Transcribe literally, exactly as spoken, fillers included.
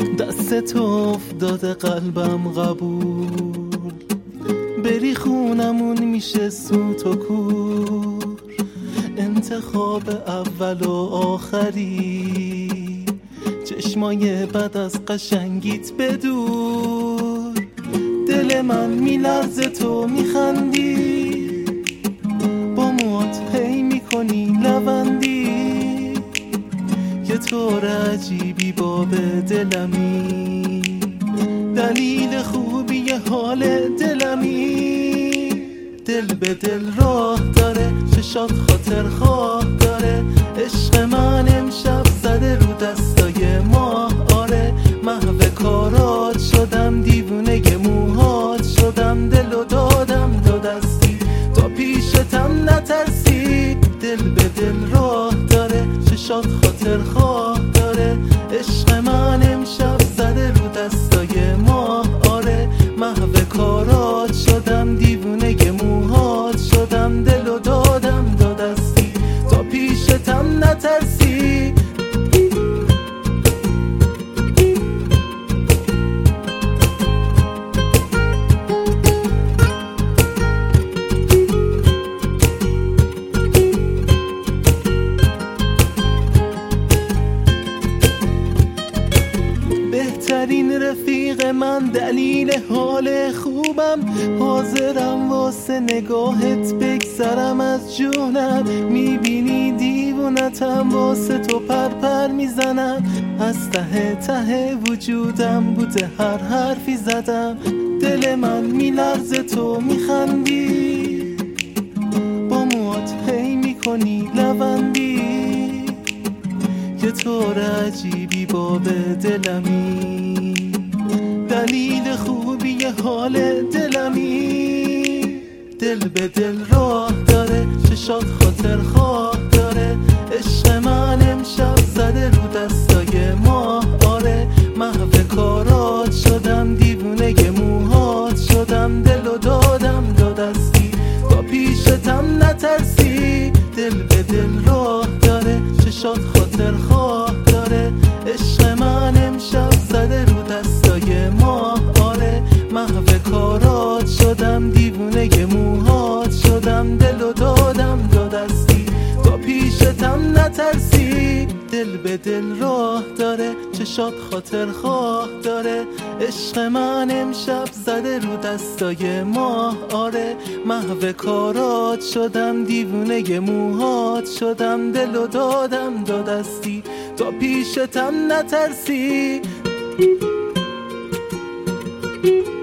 دستت افتاده قلبم قبول، بری خونمون میشه سوت و کور، انتخاب اول و آخری، چشمای بد از قشنگیت بدور، دل من میلرزه تو میخندی، با موات هی میکنی لبندی، یه طور عجیبی باب دلمی، دلیل خوبی حال دلمی، دل به دل راه داره، چشات خاطر خواه داره، عشق من امشب زده رو دستای ماه، آره محو کارات شدم، دیوونه موهات شدم، دلو دادم دو دستی تا پیشتم نترسی، دل به دل راه داره، چشات خاطر خواه داره، عشق من امشب زده رو دستای ماه، آره محو کارات شدم، دیوونه موهات شدم، دلو دادم دو دستی تا پیشتم نترسی. بهترین رفیق من، دلیل حال خوبم، حاضرم واسه نگاهت بگذرم از جونم، میبینی دیوونتم واسه تو پرپر میزنم، از ته ته وجودم بوده هر حرفی زدم، دل من میلرزه تو میخندی، با موات هی میکنی لبندی، یه طور عجیبی باب دلمی، دلیل خوبی حال دلمی، دل به دل راه داره، چشات خاطر خواه داره، عشق من امشب زده رو دستای ماه، آره محو کارات شدم، دیوونه موهات شدم، دلو دادم دو دستی تا پیشتم نترسی، دل به دل راه داره، چشات خاطر خواه داره، عشق من امشب زده رو دستای ماه، آره محو کارات شدم، دیوونه موهات شدم، دلو دادم دو دستی تا پیشتم نترسی، دل به دل راه داره، چشات خاطر خواه داره، عشق من امشب زده رو دستای ماه، آره محو کارات شدم، دیوونه موهات شدم، دلو دادم دو دستی تا پیشتم نترسی.